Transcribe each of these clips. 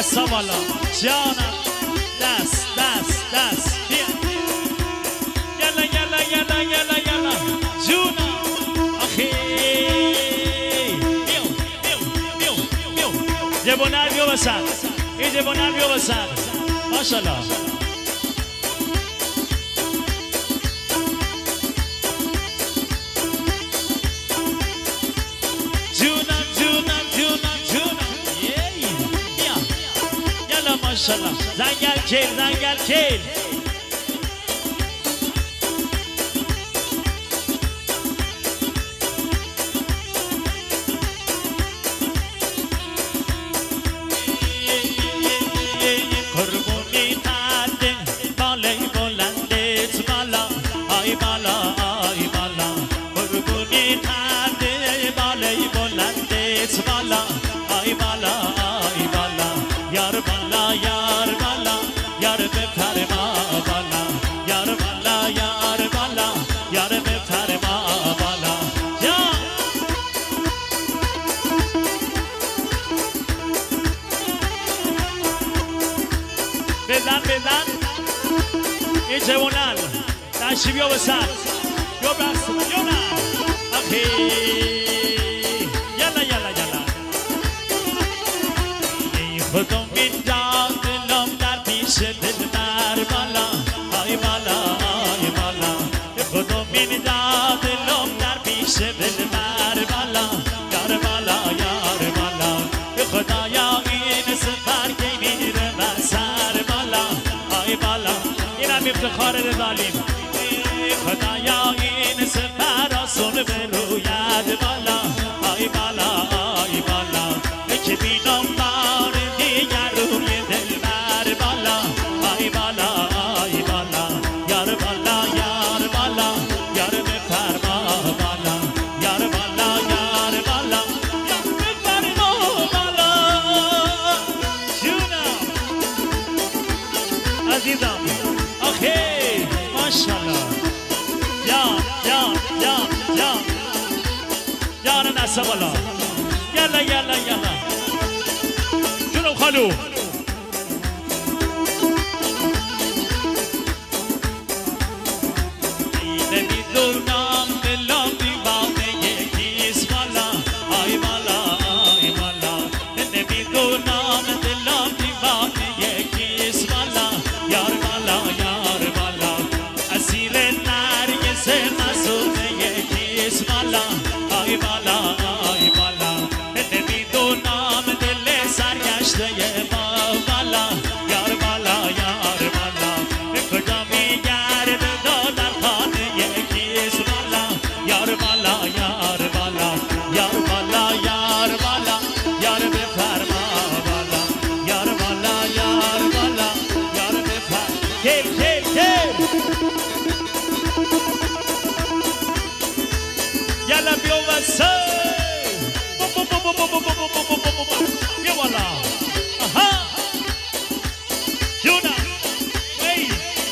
دستا بالا جانم دست دست دست بیا یلا یلا یلا یلا یلا جونم آخی بیو بیو بیو بیو جبونر بیو بسد این جبونر بیو بسد ماشالله جونم جونم جونم جونم بیا یلا ماشالله زنگل کیل زنگل کیل قربونی قد بالای بلندت بالا آی بالا آی بالا قربونی قد بالای بلندت بالا آی بالا آی بالا یار بالا یار بالا یار بپر ما بالا یار بالا یار بالا یار بپر ما بالا یا بزن بزن این جوانان داشتی بیا بسن بیا بس بیا نه آخی یلا یلا یلا ای خودم اینجا دلم در پیش دلبر بالا آی بالا آی بالا ای خودم اینجا دلم در پیش دلبر بالا یار بالا یار بالا ای خدایا این سفر کی میره بسر بالا آی بالا اینم افتخار ظالم خدایا این سفر آسون بروید بالا آی بالا آی بالا که بینم بار دیگر روی دلبر بالا آی بالا آی بالا یار بالا یار بالا یار بفرما بالا یار بالا یار بالا یار بفرما بالا جونم عزیزم آخی ماشالله یار نسا بالا یلا یلا یلا جونم خالو نمیدونم دلم دیوانه یکیست بالا آی بالا آی بالا نمیدونم دلم دیوانه یکیست بالا یار بالا یار بالا اسیر نرگس مسئول یکیست بالا آی بالا آی بالا نمیدونم دل سرگشته ما بالا یار بالا یار بالا کجا میگرد در خانه یکیست بالا یار بالا یار بالا یار بالا یار بالا یار بفرما بالا یار بالا یار بالا یار بفرما کیل کیل کیل یلا بیو واسه بیا والا آها جونا وی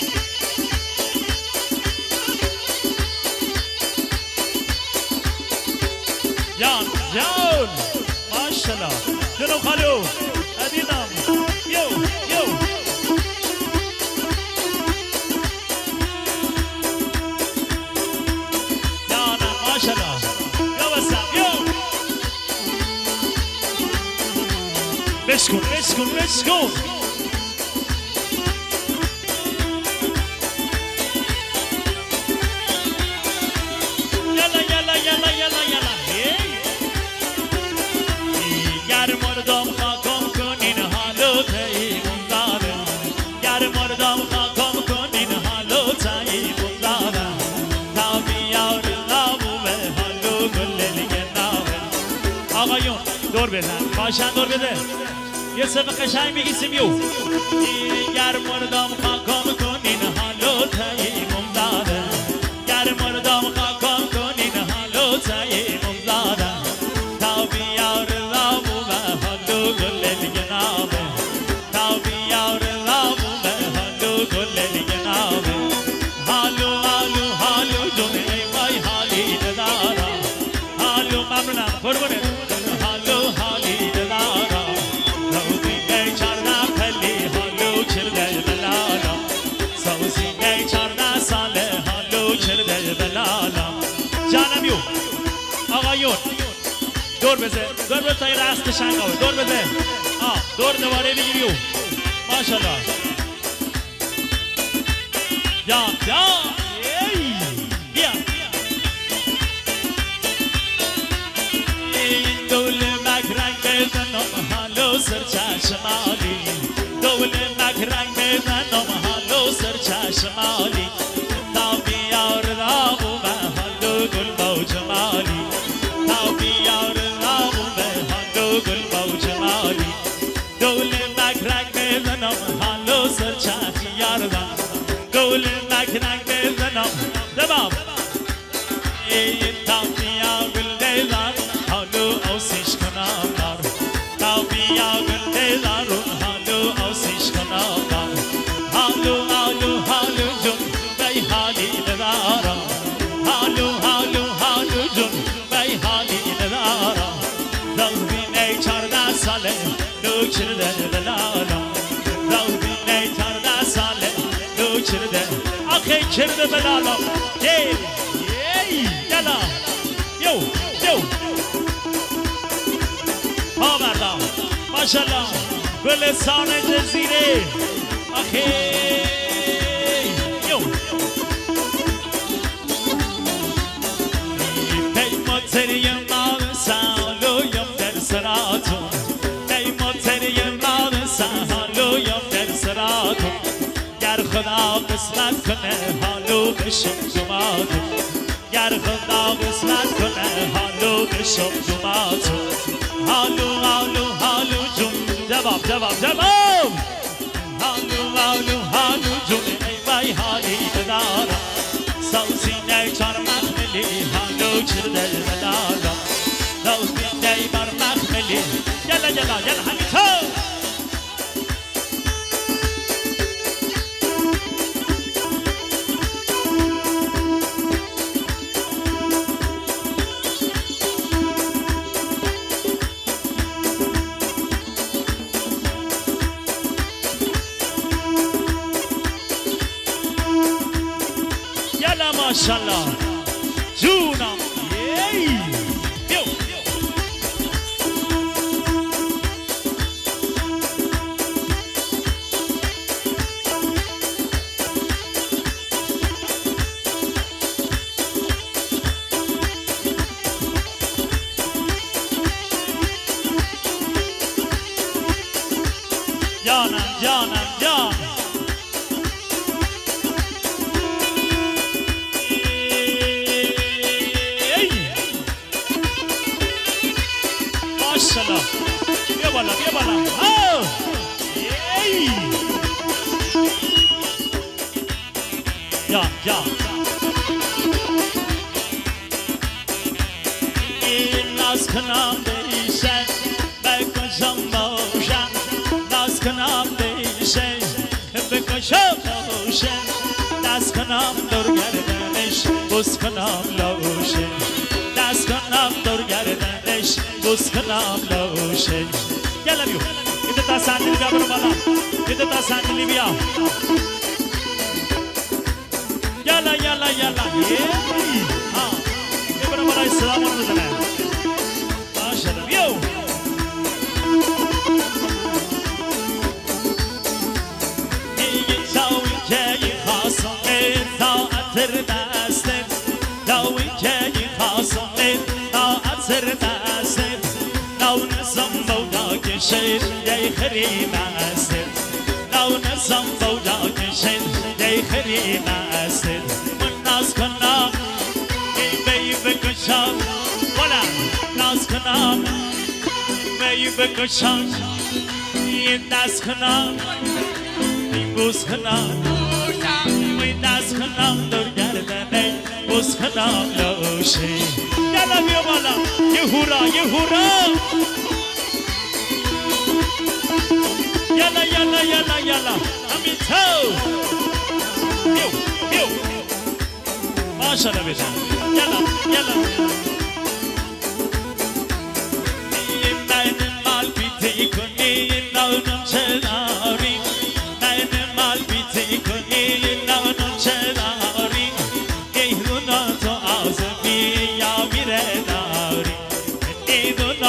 جان جان ماشالله جنو خالو عزیزم یو یو جان ماشالله یا وسام یو بشکن بشکن بشکن یلا یلا یلا یلا یلا گر مردم خاکم کنین حالو تایمون داره گر مردم خاکم کنین حالو تایمون داره تا بیار نامو به حالو گللیگه نامه آقایون دور بزن باشن دور بده یه سبب قشنگ میگیسیم یو گر مردم خاکم کنین حالو تایمون داره گر مردم خاکم کنین حالو تایمون داره تا بیار نامو به حالو گللیگه نامه تا بیار نامو به حالو گللیگه نامه حالو حالو حالو جونه ای وای حالی ندارم حالو ممنونم قربونه حالو حالی ندارم روزی بیچاره دور بزه تای راست شنگاوی دور بزه دور دواره بگیریو ماشالله بیا بیا دول مکرنگ بزنم حالو سر چشمالی دول مکرنگ بزنم حالو سر چشمالی تا بیار راغو به حالو گل با جمالی تا بیار راغو به حالو گل با جمالی دول مکرنگ بزنم حالو سر چشمالی دول مکرنگ بزنم دباب تا بیار گل دیزار حالو اوسیش کنم دار تا بیا گل دیزارو حالو اوسیش کنم دار حالو جون بی حالی ندارم حالو جون بی حالی ندارم دلبینه 14 ساله دو کرده دلالم دلبینه 14 ساله دو کرده آخه کرده دلالم یلا یو آمدم ماشالله گلستان جزیره آخی یو پیماتری مال سالویم در سراتون پیماتری مال سالویم در سراتون گر خدا قسمت کنه حالو بشم دوماتون گر خدا قسمت کنه حالو بشم دوماتون حالو جون جواب حالو جون ای وای حالی بدارم سوزینه چار مخملی حالو کرده بدارم سوزینه بر مخملی یلا همین تو ماشالله جونم یو جانم ماشالله بیا بالا یا این ناز کنم بریشن بکشم باشن ناز کنم بریشن بکشم باشن دست کنم دور گردنش بوس کنم لوشن دست کنم دور گردنش بوس کنم لوشن یلا بیو ایده تا سندلی بیا برو بالا ایده تا سندلی بیا یلا بیا برو بالا اسلام رو بزنه ماشالله بیو این تاوی که این خواستم اطاعت دستت تاوی که این خواستم اطاعت دستت نو نظام بودا کشید دی خریم استت نو نظام بودا کشید دی خریم استت من ناز کنم ای بکشم ولا ناز کنم ای بکشم این دست کنم این بوس کنم این دست کنم دور گردنه بوس کنم لوشه یلا بیا بالا یه هورا یلا همین تو بیو ماشالله بشن یلا من مال بیتی کنی نونم چداری من مال بیتی کنی نونم چداری ایدونا تو آزمی یا میره داری ایدونا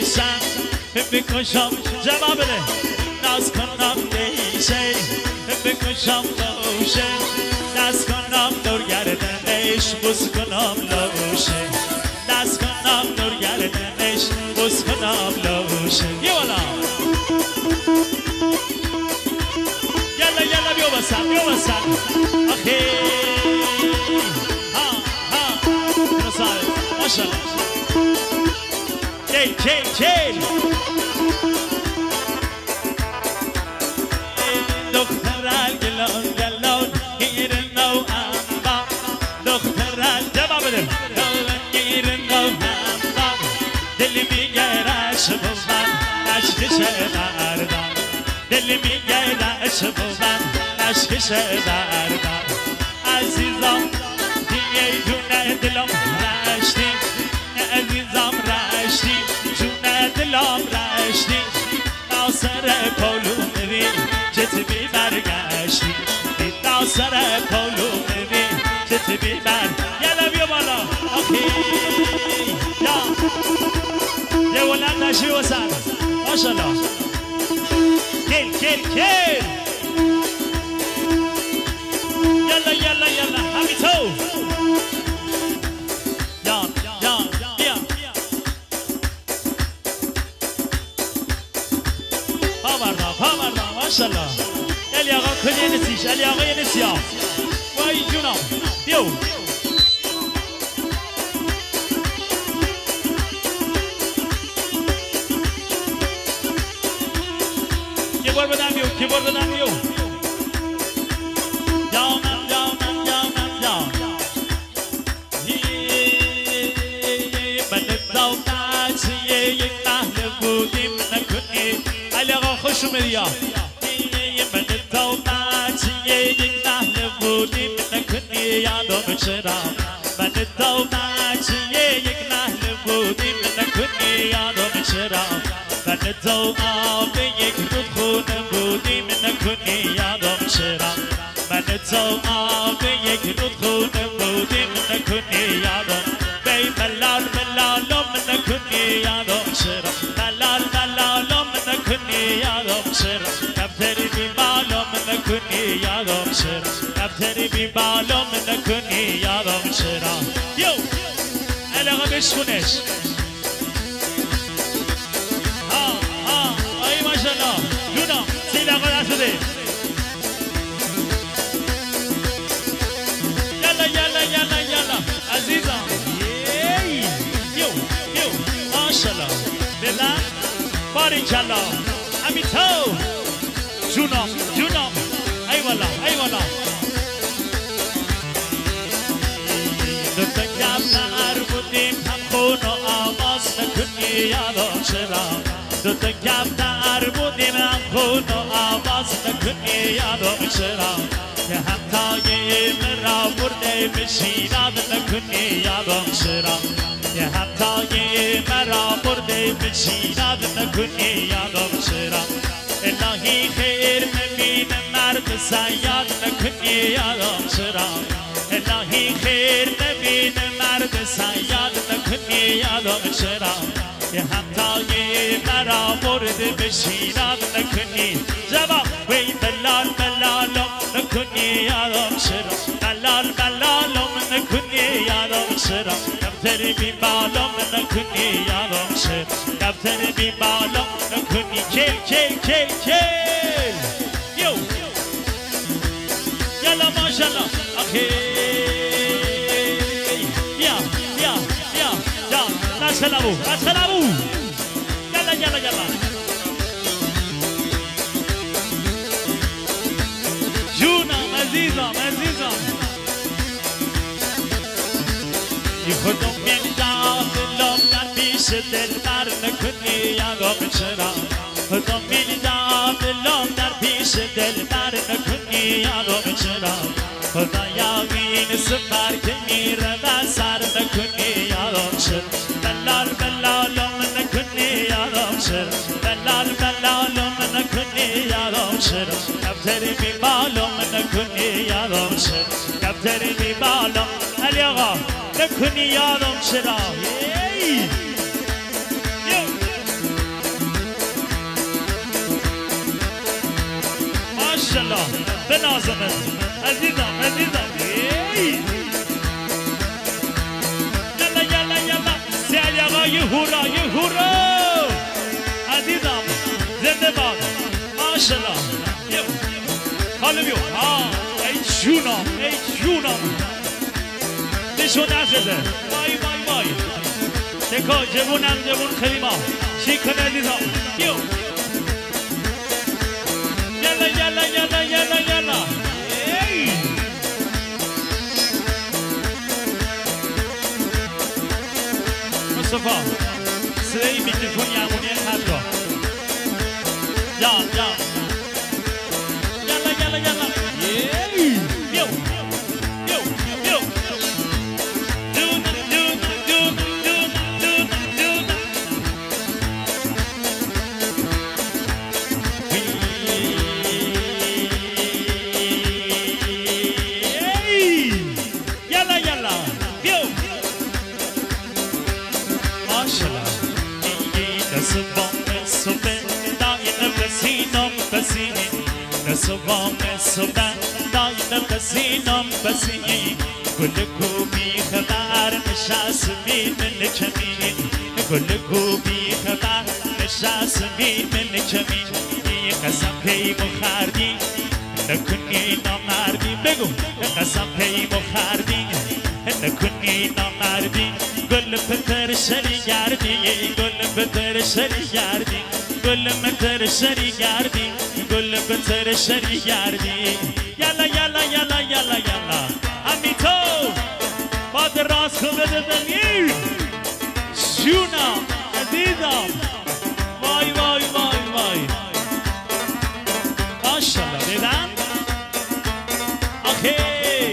نیسم بکشم جواب بده ناز کنم دیشه بکشم دوشه ناز کنم دور گردنش بوس کنم لبوشه ناز کنم دور گردنش بوس کنم لبوشه یه والا یلا یلا بیو بسن آخی ها نصار ماشالله چیل دخترال گلون گیرن نو انبا دخترال جواب بده گیرن نو انبا دل میگه رش بودن عشقش بردن دل میگه رش بودن عشقش بردن عزیزم دیگه جونه دلم رشتی عزیزم رشتی جونه دلم رشتی ناصر پولو میری چطبی برگشتی ناصر پولو میری چطبی یلا بیا بالا آخی یه ولد نشی وسن ماشالله کل یلا همی تو بیا پا مردم ماشالله علی آقا کلی نسیش علی آقا یه نسیا وای جونم بیو کیبورد بدم بیو جانم من دولت یک اهل بودیم نکنی علی آقا خوش اومدی من دولت یک اهل بودیم نکنی یادم چرا من دولت یک اهل بودیم نکنی یادم چرا من دولت یک رودخونه بودیم نکنی یادم چرا من دولت یک رودخونه بودیم نکنی یادم بی ملال نکنی یادم چرا ملال نکنی یادم چرا دفتری بی بالم نکنی یادم چرا دفتری بی بالم نکنی یادم چرا یو علاقه بشکنش آی ماشالله جونم سیل آقا نشده یلا عزیزم یو ماشالله بلند باریکلا همین تو جونم ای والا دوتا گفتر بودیم هم خون و آواز نکنی یادم چرا دوتا گفتر بودیم هم خون و آواز نکنی یادم چرا که همتای مرا برده بشیراد نکنی یادم چرا که همتای مرا برده بشیراد نکنی یادم چرا الهی خیر نبین مرد سیاد نکنی یادم چرا الهی خیر نبین مرد سیاد نکنی یادم چرا که همتای مرا برده بشیراد نکنی جواب وی دلال نکنی یادم چرا دلال نکنی یادم چرا دفتر بی بالم نکنی یادم چرا دفتر بی بالم نکنی کل یو یلا ماشالله آخی بیا جان نسلمو یلا جونم عزیزم خودم من داخلم در پیش دل بر نکنی یادم چرا خودم من داخلم در پیش دل بر نکنی یادم چرا خدایا این سفر که میره و سر نکنی یادم چرا بلالم نکنی یادم چرا بلالم نکنی یادم چرا دفتر بی بالم نکنی یادم چرا دفتر بی بالم علی آقا نکنی یادم چرا ماشالله به نازمت عزیزم عزیزم یلا یلا یلا سعی آقا یه هورا یه هورا عزیزم زنده باد ماشالله حالا بیو ای جونم ای جونم نشون نزده وای وای وای تکا جوونم جوون خیلیما چی کنه عزیزم بیو یلا یلا یلا یلا یلا مصطفى صدای میکروفون یمونی خط را جان جان یلا یلا یلا بیو بیو بیو دون دون دون دون دون دون یلا یلا بیو ماشالله نسبام نسبه دایم بسینم بسینی نسبام نسبه دایم بسینم بسینی گل کوبی خبر نشستی من کمی گل کوبی خبر نشستی من کمی قسم پی مخردی نکنی نامردی بگو قسم پی مخردی نکنی نامردی گل پتر شری گردی گل پتر شری گردی گل پتر شری گردی گل پتر شری گردی یلا یلا یلا یلا یلا امی تو باد راست کو بده بنی جونم عزیزم وای وای وای وای ماشالله دیدن آخی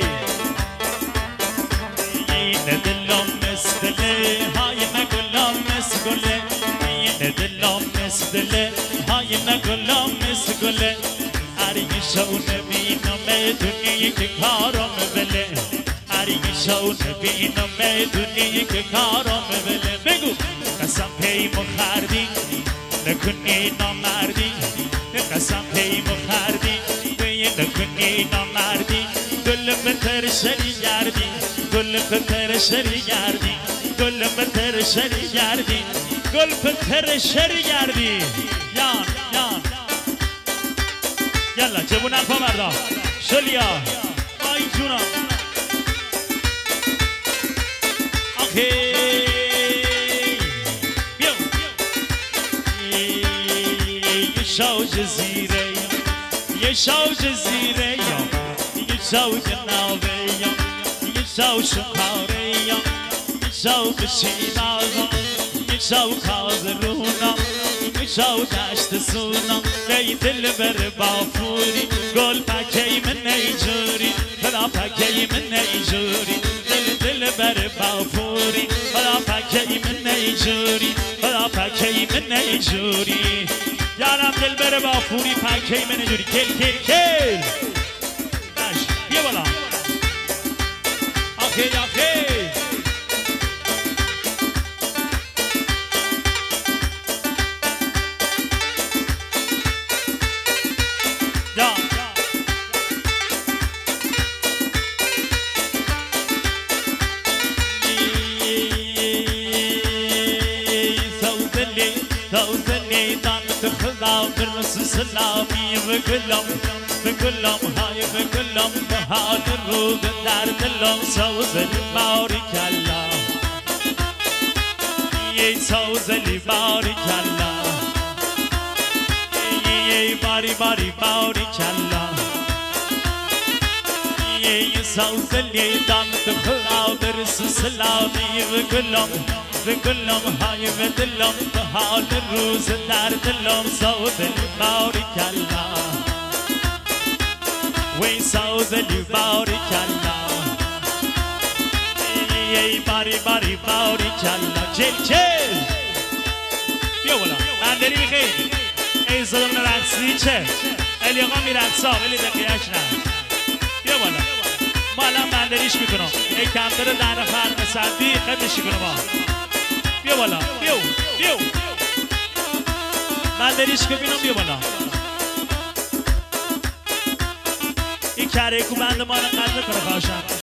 دلم مثله های نگلم مثله دلم مثله های نگلم مثله عریشو نبینم دنیای که کارم بله عریشو نبینم دنیای که کارم بله بگو قسم پی مخردی نکنی نامردی قسم پی مخردی نکنی نامردی گل بتر شری گردی گل پتر شری گردی گل پتر شری گردی گل پتر شری گردی یان یان یلا جوونم پا مردا شلیا آی جونم آخی بیو یه شاو جزیره یه شاو جزیره یه شاو جناوه شاو شکاریم شاو بشینازم شاو کازرونم شاو دشت سونم ای دل بر بافوری گل پکی من نیجوری خدا پکی من نیجوری دل بر بافوری خدا پکی من نیجوری خدا پکی من نیجوری یارم دل بر بافوری پکی من نیجوری کل کل کل باش بیا بالا آخی آخی سوزني دانت خدا برس سلامي بكلم هاي بكلم بحال الروح دار دلم سوزني بارك الله يي سوزني بارك الله يي باري باري بارك الله يي سوزني دانت خدا برس سلامي بكلم هاي بدلم بحال الروز در دلم سوز بارك الله وين سوز بارك الله ای باری باری بارك الله چل بیا بالا بندری میخوایی ای زدم رقصی چه الی آقا میرقصا ولی دقیقش نه بیا بالا ما الان بندریش میکنم ای کمتر در نفر صدی خدشی کنم بیا بالا بیو من دریش که بینم بیا بالا کره کو بند ما رو قلب کنه خواهشم